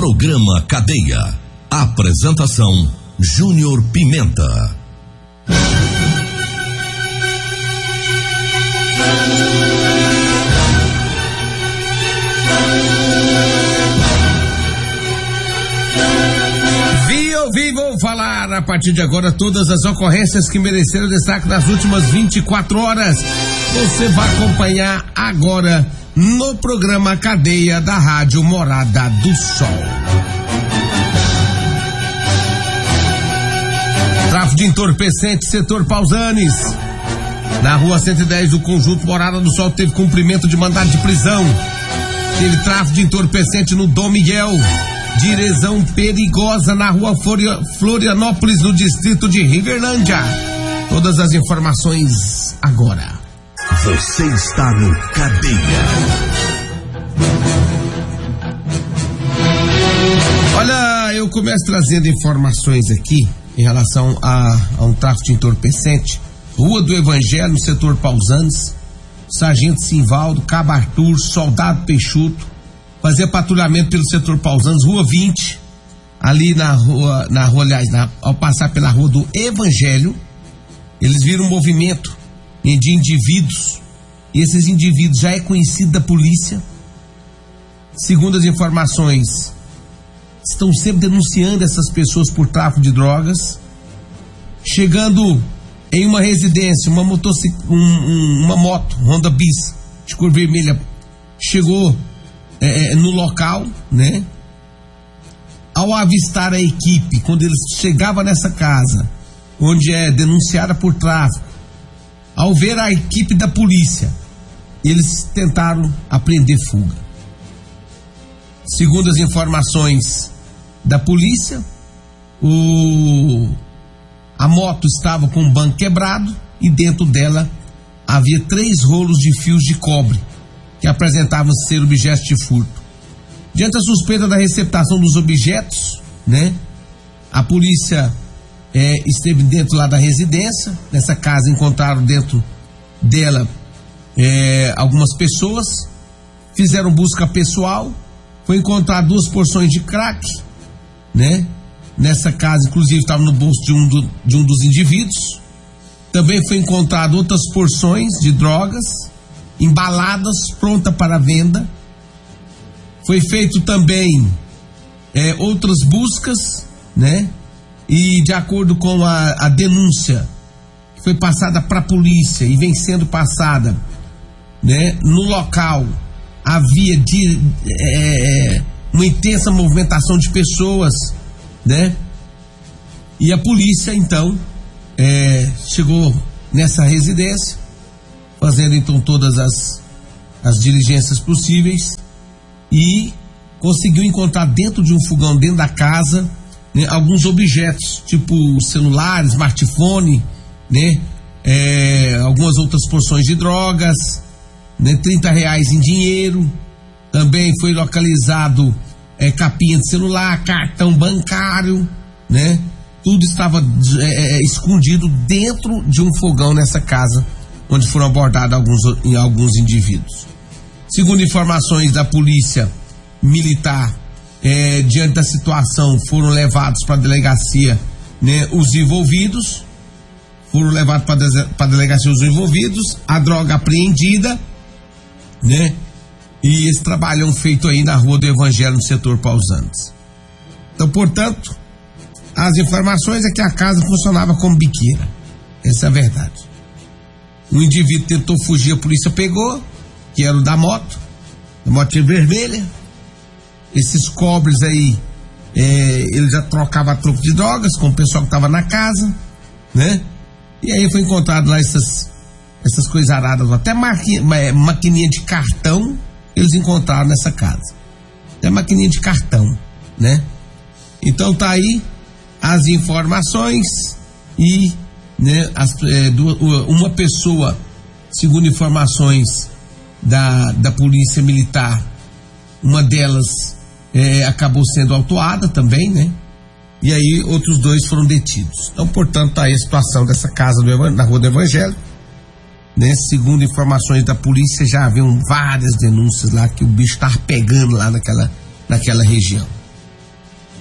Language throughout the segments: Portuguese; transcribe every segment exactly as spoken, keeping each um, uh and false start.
Programa Cadeia. Apresentação Júnior Pimenta. Vi ouvi, vou falar a partir de agora todas as ocorrências que mereceram destaque nas últimas vinte e quatro horas. Você vai acompanhar agora no programa Cadeia da Rádio Morada do Sol. Tráfico de entorpecente, setor Pausanes. Na rua cento e dez, o conjunto Morada do Sol teve cumprimento de mandado de prisão. Teve tráfico de entorpecente no Dom Miguel. Direção perigosa na rua Florianópolis, no distrito de Riverlândia. Todas as informações agora. Você está no Cadeia. Olha, eu começo trazendo informações aqui em relação a, a um tráfico de entorpecente. Rua do Evangelho, no setor Pausanes. Sargento Simvaldo, Cabo Arthur, Soldado Peixoto, fazia patrulhamento pelo setor Pausanes, Rua vinte, ali na rua, na rua, aliás, na, ao passar pela Rua do Evangelho, eles viram um movimento de indivíduos, e esses indivíduos já é conhecido da polícia. Segundo as informações, estão sempre denunciando essas pessoas por tráfico de drogas. Chegando em uma residência, uma motocic... um, um, uma moto Honda Bis de cor vermelha chegou é, no local, né? Ao avistar a equipe, quando eles chegavam nessa casa, onde é denunciada por tráfico, ao ver a equipe da polícia, eles tentaram apreender fuga. Segundo as informações da polícia, o... a moto estava com o banco quebrado e dentro dela havia três rolos de fios de cobre que apresentavam ser objetos de furto. Diante da suspeita da receptação dos objetos, né, a polícia é, esteve dentro lá da residência. Nessa casa encontraram dentro dela é, algumas pessoas, fizeram busca pessoal, foi encontrar duas porções de crack, né? Nessa casa, inclusive, estava no bolso de um, do, de um dos indivíduos. Também foi encontrado outras porções de drogas embaladas, pronta para venda. Foi feito também é, outras buscas, né? E de acordo com a, a denúncia que foi passada para a polícia e vem sendo passada, né? No local havia de, é, uma intensa movimentação de pessoas, né? E a polícia então é, chegou nessa residência, fazendo então todas as, as diligências possíveis, e conseguiu encontrar dentro de um fogão, dentro da casa, né, alguns objetos, tipo celular, smartphone, né, é, algumas outras porções de drogas, né, trinta reais em dinheiro. Também foi localizado É, capinha de celular, cartão bancário, né? Tudo estava é, escondido dentro de um fogão nessa casa, onde foram abordados alguns, em alguns indivíduos. Segundo informações da polícia militar, é, diante da situação, foram levados para a delegacia, né, os envolvidos, foram levados para a delegacia os envolvidos, a droga apreendida, né? E esse trabalhão feito aí na Rua do Evangelho, no setor Pausanes. Então, portanto, as informações é que a casa funcionava como biqueira. Essa é a verdade. Um indivíduo tentou fugir, a polícia pegou, que era o da moto, a motinha vermelha. Esses cobres aí, é, ele já trocava a troco de drogas com o pessoal que estava na casa, né? E aí foi encontrado lá essas, essas coisas aradas, até maquinha, maquininha de cartão. Eles encontraram nessa casa. É maquininha de cartão, né? Então tá aí as informações e, né, as, é, do, uma pessoa, segundo informações da, da polícia militar, uma delas é, acabou sendo autuada também, né? E aí outros dois foram detidos. Então, portanto, tá aí a situação dessa casa do, na Rua do Evangelho. Né? Segundo informações da polícia, já haviam várias denúncias lá que o bicho estava pegando lá naquela, naquela região.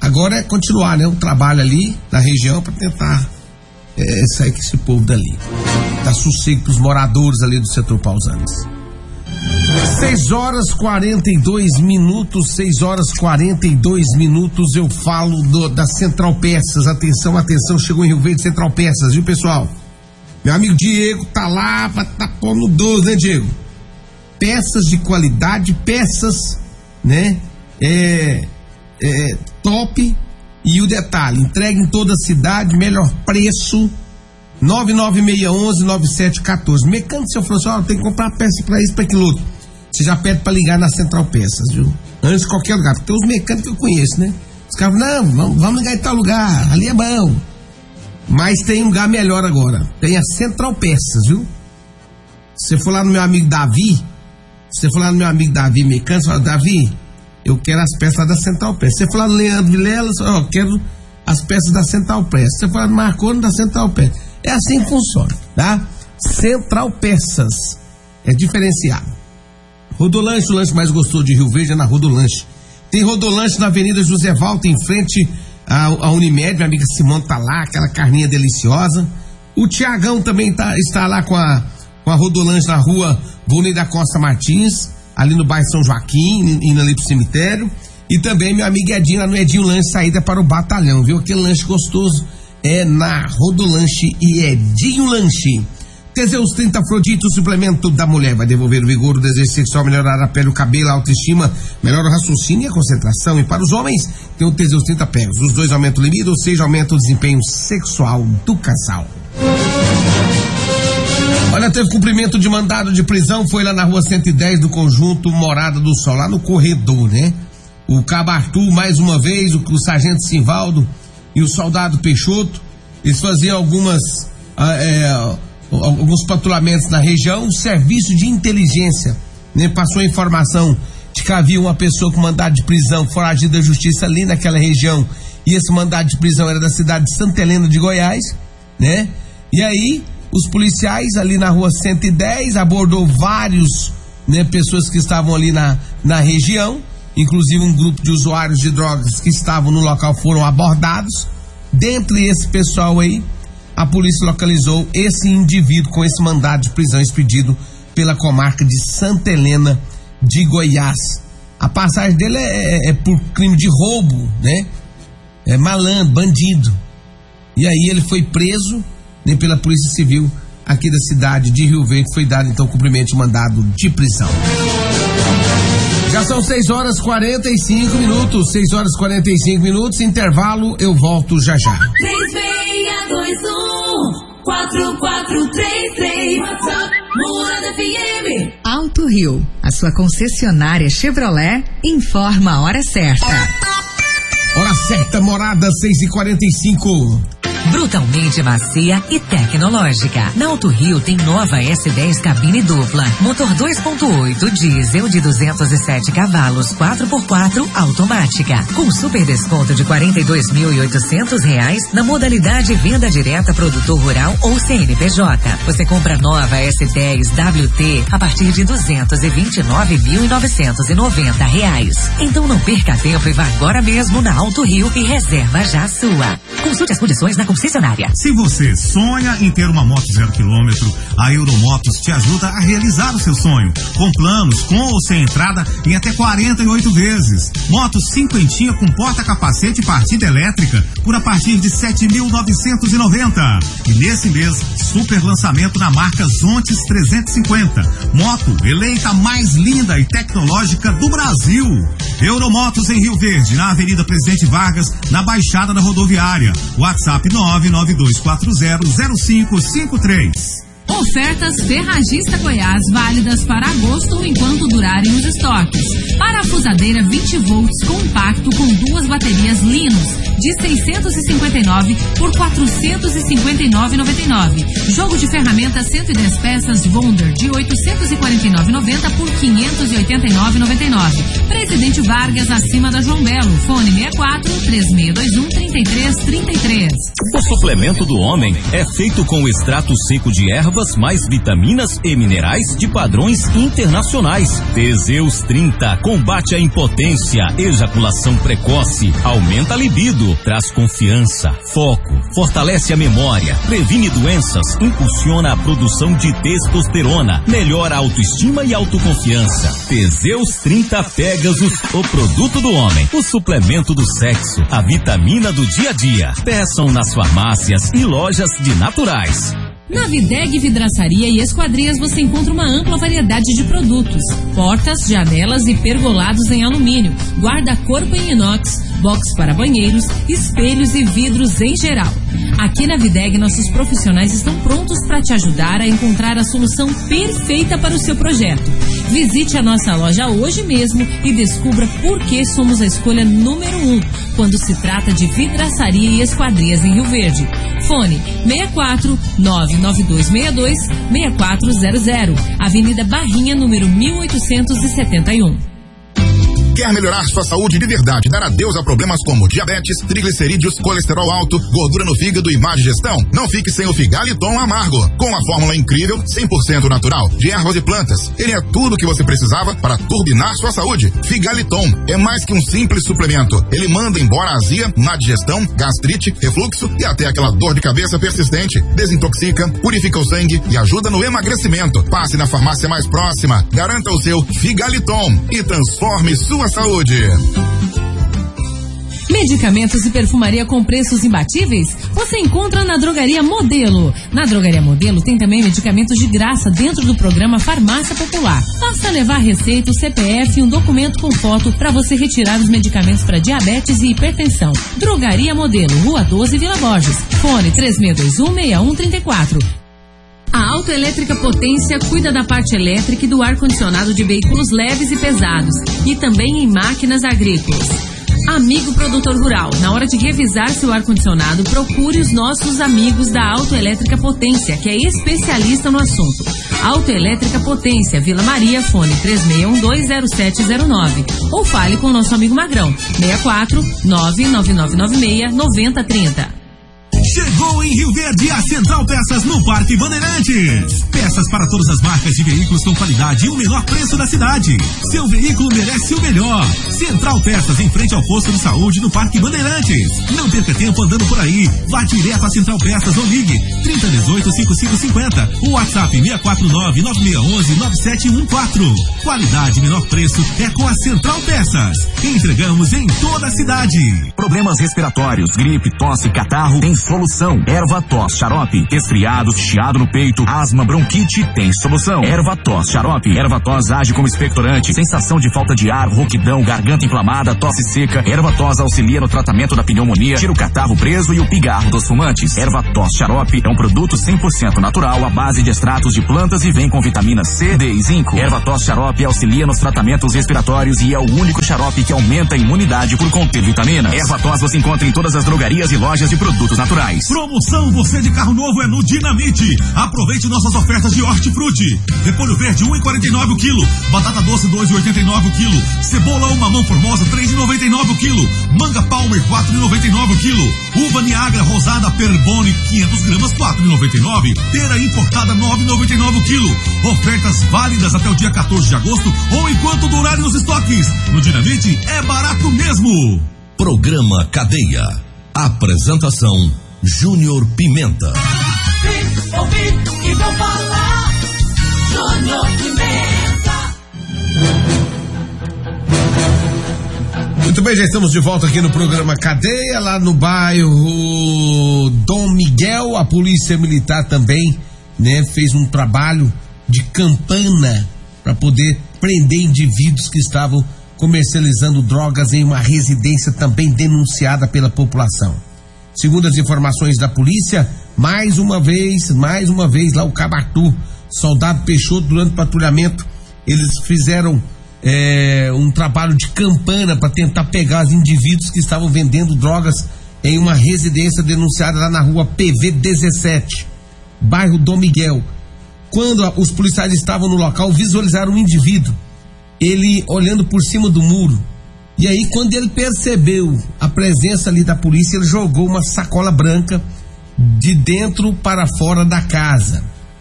Agora é continuar, né, o trabalho ali na região para tentar é, sair com esse povo dali. Dar sossego pros moradores ali do setor Pausanes. seis horas quarenta e dois minutos, seis horas quarenta e dois minutos, eu falo do, da Central Peças. Atenção, atenção, chegou em Rio Verde Central Peças, viu, pessoal? Meu amigo Diego tá lá pra tá pondo doze, né, Diego? Peças de qualidade, peças, né? É, é top. E o detalhe, entrega em toda a cidade, melhor preço. nove nove seis um um nove sete um quatro. Mecânico, se eu falar assim, ó, tem que comprar peça pra isso, pra aquilo outro. Você já pede pra ligar na Central Peças, viu? Antes de qualquer lugar. Porque tem os mecânicos que eu conheço, né? Os caras, não, vamos, vamos ligar em tal lugar, ali é bom. Mas tem um lugar melhor agora. Tem a Central Peças, viu? Se você for lá no meu amigo Davi, se você for lá no meu amigo Davi mecânico, você fala, Davi, eu quero as peças da Central Peças. Se você for lá no Leandro Vilela, você fala, ó, eu quero as peças da Central Peças. Se você for lá no Marconi, da Central Peças. É assim que funciona, tá? Central Peças. É diferenciado. Rodolanche, o lanche mais gostoso de Rio Verde é na Rodolanche. Tem Rodolanche na Avenida José Valta, em frente a, a Unimed. Minha amiga Simone tá lá, aquela carninha deliciosa. O Tiagão também tá, está lá com a, com a Rodolanche na rua Volney da Costa Martins, ali no bairro São Joaquim, indo ali pro cemitério. E também meu amigo Edinho, lá no Edinho Lanche, saída para o Batalhão, viu? Aquele lanche gostoso é na Rodolanche e Edinho Lanche. Teseus trinta Afrodite, o suplemento da mulher, vai devolver o vigor, o desejo sexual, melhorar a pele, o cabelo, a autoestima, melhora o raciocínio e a concentração. E para os homens, tem o Teseus trinta Pegos. Os dois aumentam o libido, ou seja, aumenta o desempenho sexual do casal. Olha, teve cumprimento de mandado de prisão, foi lá na rua cento e dez do conjunto Morada do Sol, lá no corredor, né? O Cabo Arthur, mais uma vez, o, o sargento Simvaldo e o soldado Peixoto, eles faziam algumas, é, alguns patrulhamentos na região. O serviço de inteligência, né, passou a informação de que havia uma pessoa com mandado de prisão foragida da justiça ali naquela região, e esse mandado de prisão era da cidade de Santa Helena de Goiás, né? E aí, os policiais ali na rua cento e dez abordou vários, né, pessoas que estavam ali na, na região, inclusive um grupo de usuários de drogas que estavam no local foram abordados. Dentre esse pessoal aí, a polícia localizou esse indivíduo com esse mandado de prisão expedido pela comarca de Santa Helena de Goiás. A passagem dele é, é, é por crime de roubo, né? É malandro, bandido. E aí ele foi preso, né, pela Polícia Civil aqui da cidade de Rio Verde. Foi dado então cumprimento de mandado de prisão. Já são seis horas e quarenta e cinco minutos, seis horas e quarenta e cinco minutos, intervalo, eu volto já já. três seis dois um, quatro quatro três três, WhatsApp, Morada F M. Alto Rio, a sua concessionária Chevrolet, informa a hora certa. Hora certa, Morada, seis e quarenta e cinco. Brutalmente macia e tecnológica. Na Alto Rio tem nova S dez cabine dupla, motor dois ponto oito, diesel de duzentos e sete cavalos, quatro por quatro, automática, com super desconto de quarenta e dois mil e oitocentos reais na modalidade venda direta produtor rural ou C N P J. Você compra nova S dez W T a partir de duzentos e vinte e nove mil e novecentos e noventa reais. Então não perca tempo e vá agora mesmo na Alto Rio e reserva já a sua. Consulte as condições na concessionária. Se você sonha em ter uma moto zero quilômetro, a Euromotos te ajuda a realizar o seu sonho. Com planos com ou sem entrada em até quarenta e oito vezes. Moto cinquentinha com porta-capacete e partida elétrica por a partir de sete mil novecentos e noventa. E nesse mês, super lançamento na marca Zontes trezentos e cinquenta. Moto eleita a mais linda e tecnológica do Brasil. Euromotos em Rio Verde, na Avenida Presidente Vargas, na Baixada da Rodoviária. WhatsApp nove nove dois quatro zero zero cinco cinco três. Ofertas Ferragista Goiás válidas para agosto enquanto durarem os estoques. Parafusadeira vinte volts compacto com duas baterias Linus de seiscentos e cinquenta e nove por quatrocentos e cinquenta e nove reais e noventa e nove centavos. Jogo de ferramentas cento e dez peças Wonder de oitocentos e quarenta e nove reais e noventa centavos por quinhentos e oitenta e nove reais e noventa e nove centavos. Presidente Vargas, acima da João Belo. Fone sessenta e quatro, três seis dois um, três três três três. O suplemento do homem é feito com extrato seco de ervas mais vitaminas e minerais de padrões internacionais. Teseus trinta combate a impotência, ejaculação precoce, aumenta a libido, traz confiança, foco, fortalece a memória, previne doenças, impulsiona a produção de testosterona, melhora a autoestima e autoconfiança. Teseus trinta Pegasus, o produto do homem, o suplemento do sexo, a vitamina do dia a dia. Peçam nas farmácias e lojas de naturais. Na Videg Vidraçaria e Esquadrias você encontra uma ampla variedade de produtos: portas, janelas e pergolados em alumínio, guarda-corpo em inox, box para banheiros, espelhos e vidros em geral. Aqui na Videg nossos profissionais estão prontos para te ajudar a encontrar a solução perfeita para o seu projeto. Visite a nossa loja hoje mesmo e descubra por que somos a escolha número um quando se trata de vidraçaria e esquadrias em Rio Verde. Fone seis quatro nove nove dois seis dois seis quatro zero zero, Avenida Barrinha, número mil oitocentos e setenta e um. Quer melhorar sua saúde de verdade, dar adeus a problemas como diabetes, triglicerídeos, colesterol alto, gordura no fígado e má digestão? Não fique sem o Figaliton Amargo. Com a fórmula incrível, cem por cento natural, de ervas e plantas. Ele é tudo o que você precisava para turbinar sua saúde. Figaliton é mais que um simples suplemento. Ele manda embora a azia, má digestão, gastrite, refluxo e até aquela dor de cabeça persistente. Desintoxica, purifica o sangue e ajuda no emagrecimento. Passe na farmácia mais próxima, garanta o seu Figaliton e transforme sua saúde. Medicamentos e perfumaria com preços imbatíveis? Você encontra na Drogaria Modelo. Na Drogaria Modelo tem também medicamentos de graça dentro do programa Farmácia Popular. Basta levar receita, o C P F e um documento com foto para você retirar os medicamentos para diabetes e hipertensão. Drogaria Modelo, Rua doze, Vila Borges. Fone três seis dois um, seis um três quatro. A Autoelétrica Potência cuida da parte elétrica e do ar-condicionado de veículos leves e pesados e também em máquinas agrícolas. Amigo produtor rural, na hora de revisar seu ar-condicionado, procure os nossos amigos da Autoelétrica Potência, que é especialista no assunto. Autoelétrica Potência, Vila Maria, fone três seis um dois zero sete zero nove. Ou fale com o nosso amigo Magrão, seis quatro nove nove nove nove seis nove zero três zero. Chegou em Rio Verde a Central Peças no Parque Bandeirantes. Peças para todas as marcas de veículos com qualidade e o menor preço da cidade. Seu veículo merece o melhor. Central Peças em frente ao posto de saúde do Parque Bandeirantes. Não perca tempo andando por aí. Vá direto a Central Peças ou ligue trinta dezoito, cinquenta e cinco cinquenta. O WhatsApp seis quatro nove nove seis um um nove sete um quatro. Qualidade e menor preço é com a Central Peças. Entregamos em toda a cidade. Problemas respiratórios, gripe, tosse, catarro, tem solução. Erva-tos Xarope. Resfriados, chiado no peito, asma, bronquite, tem solução. Erva-tos Xarope. Erva-tos age como expectorante. Sensação de falta de ar, rouquidão, garganta inflamada, tosse seca. Erva-tos auxilia no tratamento da pneumonia, tira o catarro preso e o pigarro dos fumantes. Erva-tos Xarope é um produto cem por cento natural à base de extratos de plantas e vem com vitaminas C, D e zinco. Erva-tos Xarope auxilia nos tratamentos respiratórios e é o único xarope que aumenta a imunidade por conter vitaminas. Erva-tos você encontra em todas as drogarias e lojas de produtos naturais. Promoção você de carro novo é no Dinamite. Aproveite nossas ofertas de hortifruti. Repolho verde um real e quarenta e nove o quilo. Batata doce dois reais e oitenta e nove o quilo. Cebola ou mamão formosa três reais e noventa e nove o quilo. Manga Palmer quatro reais e noventa e nove o quilo. Uva Niagara rosada Perbone quinhentas gramas quatro reais e noventa e nove. Pera importada nove reais e noventa e nove o quilo. Ofertas válidas até o dia quatorze de agosto ou enquanto durarem os estoques. No Dinamite é barato mesmo. Programa Cadeia. Apresentação Júnior Pimenta. Vim, ouvi e vou falar. Júnior Pimenta. Muito bem, já estamos de volta aqui no programa Cadeia, lá no bairro Dom Miguel. A polícia militar também, né, fez um trabalho de campana para poder prender indivíduos que estavam comercializando drogas em uma residência também denunciada pela população. Segundo as informações da polícia, mais uma vez, mais uma vez lá o Cabo Arthur, soldado Peixoto, durante o patrulhamento, eles fizeram é, um trabalho de campana para tentar pegar os indivíduos que estavam vendendo drogas em uma residência denunciada lá na rua P V dezessete, bairro Dom Miguel. Quando a, os policiais estavam no local, visualizaram um indivíduo, ele olhando por cima do muro. E aí, quando ele percebeu a presença ali da polícia, ele jogou uma sacola branca de dentro para fora da casa.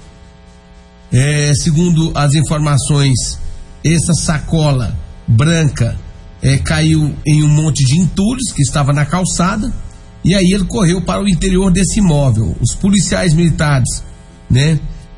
É, segundo as informações, essa sacola branca é, caiu em um monte de entulhos que estava na calçada, e aí ele correu para o interior desse imóvel. Os policiais militares, né,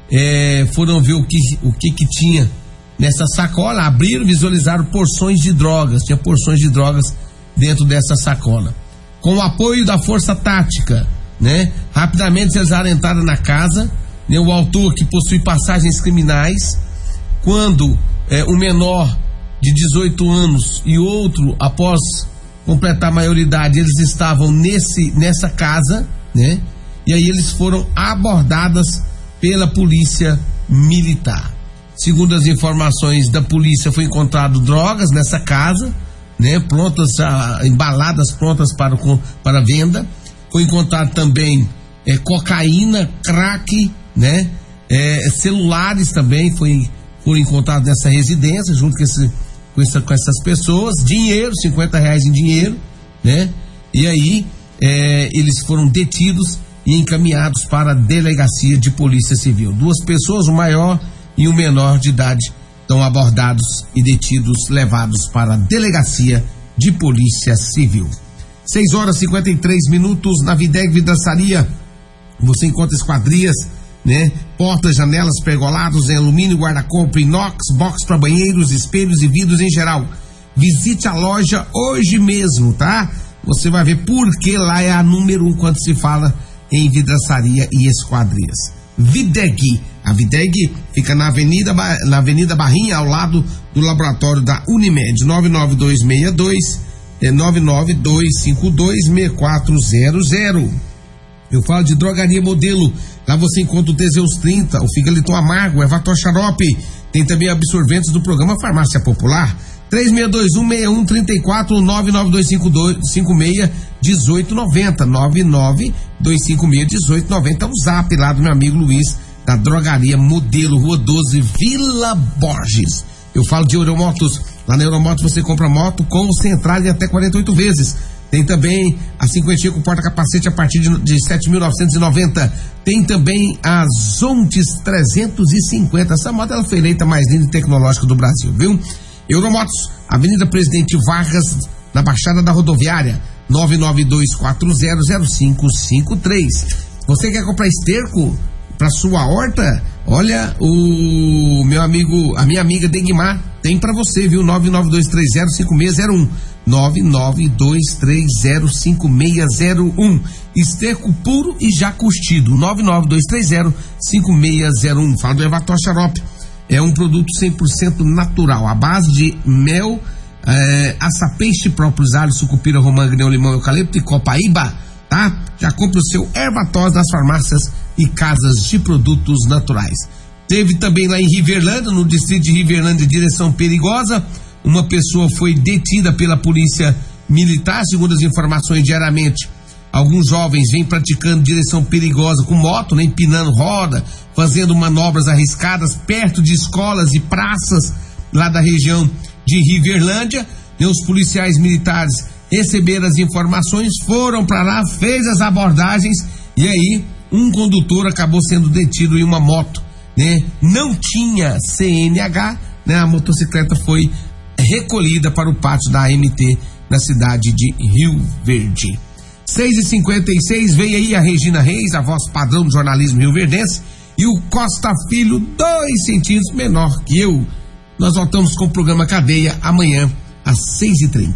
é, foram ver o que, o que que tinha nessa sacola, abriram, visualizaram porções de drogas, tinha porções de drogas dentro dessa sacola. Com o apoio da força tática, né, rapidamente eles entraram na casa, né, o autor, que possui passagens criminais, quando é, um menor de dezoito anos e outro, após completar a maioridade, eles estavam nesse, nessa casa, né, e aí eles foram abordados pela polícia militar. Segundo as informações da polícia, foi encontrado drogas nessa casa, né, prontas, ah, embaladas, prontas para, para venda. Foi encontrado também é, cocaína, crack, né, é, celulares também foi, foram encontrados nessa residência, junto com, esse, com, essa, com essas pessoas, dinheiro, cinquenta reais em dinheiro, né, e aí é, eles foram detidos e encaminhados para a delegacia de polícia civil. Duas pessoas, o maior e o menor de idade, estão abordados e detidos, levados para a delegacia de polícia civil. seis horas e cinquenta e três minutos. Na Videg Vidraçaria você encontra esquadrias, né, portas, janelas, pergolados em alumínio, guarda-corpo, inox, box para banheiros, espelhos e vidros em geral. Visite a loja hoje mesmo, tá? Você vai ver porque lá é a número um quando se fala em vidraçaria e esquadrias. Videg. A Videg fica na Avenida, na Avenida Barrinha, ao lado do laboratório da Unimed. nove nove dois seis dois é nove nove dois cinco dois seis quatro zero zero. Eu falo de Drogaria Modelo. Lá você encontra o Teseus trinta, o Figaliton Amargo, o Ervator Xarope. Tem também absorventes do programa Farmácia Popular. três seis dois um seis um três quatro, nove nove dois cinco dois cinco seis um oito nove zero, nove nove dois cinco seis um oito nove zero. É o zap lá do meu amigo Luiz, da Drogaria Modelo, Rua doze, Vila Borges. Eu falo de Euromotos. Lá na Euromotos você compra moto com central e até quarenta e oito vezes. Tem também a cinquentinha com porta-capacete a partir de, de sete mil novecentos e noventa. Tem também a Zontes trezentos e cinquenta. Essa moto ela foi eleita mais linda e tecnológica do Brasil, viu? Euromotos, Avenida Presidente Vargas, na Baixada da Rodoviária, nove nove dois quatro zero zero cinco cinco três. Você quer comprar esterco para sua horta? Olha, o meu amigo, a minha amiga Degmar tem para você, viu? nove nove dois três zero cinco seis zero um. nove nove dois três zero cinco seis zero um. Esterco puro e já curtido. nove nove dois três zero cinco seis zero um. Fala do Ervator Xarope. É um produto cem por cento natural, à base de mel, é, açapeixe próprios, alho, sucupira, romã, gneu, limão, eucalipto e copaíba, tá? Já compre o seu Ervator nas farmácias e casas de produtos naturais. Teve também lá em Riverlândia, no distrito de Riverlândia, direção perigosa, uma pessoa foi detida pela polícia militar. Segundo as informações, diariamente alguns jovens vêm praticando direção perigosa com moto, né, empinando roda, fazendo manobras arriscadas perto de escolas e praças lá da região de Riverlândia. E os policiais militares receberam as informações, foram para lá, fez as abordagens e aí um condutor acabou sendo detido em uma moto, né? Não tinha C N H, né? A motocicleta foi recolhida para o pátio da A M T na cidade de Rio Verde. seis e cinquenta e seis, vem aí a Regina Reis, a voz padrão do jornalismo rioverdense, e o Costa Filho, dois centímetros menor que eu. Nós voltamos com o programa Cadeia amanhã às seis e trinta.